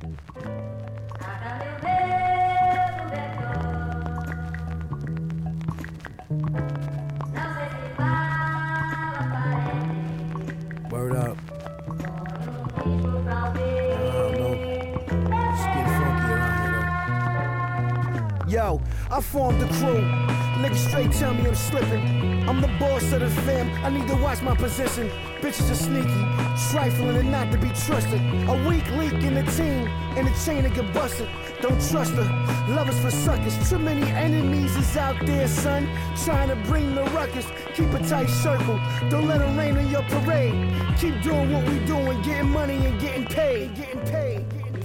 Word up. I don't know. It's getting funky around here though. Yo, I formed the crew. Niggas straight tell me I'm slipping. I'm the boss of the fam, I need to watch my position. Bitches are sneaky, trifling and not to be trusted. A weak link in the team, and the chain to get busted. Don't trust her, lovers for suckers. Too many enemies is out there, son, trying to bring the ruckus. Keep a tight circle, don't let them rain on your parade. Keep doing what we doing, getting money and getting paid. Getting paid.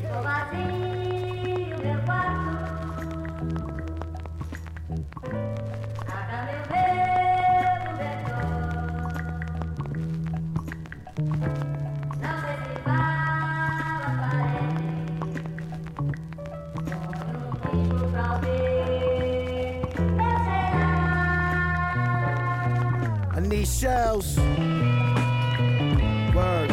I need shells. Word.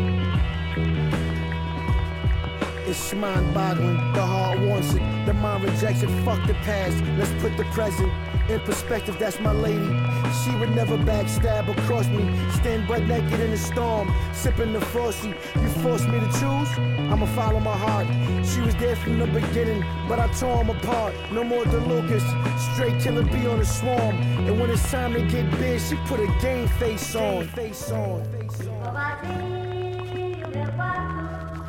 It's mind-boggling. The heart wants it. The mind rejects it. Fuck the past. Let's put the present in perspective. That's my lady. She would never backstab or cross me. Stand butt naked in the storm, sipping the frosty. You forced me to choose, I'ma follow my heart. She was there from the beginning, but I tore them apart. No more DeLucas, straight killer bee on the swarm. And when it's time to get big, she put a game face on.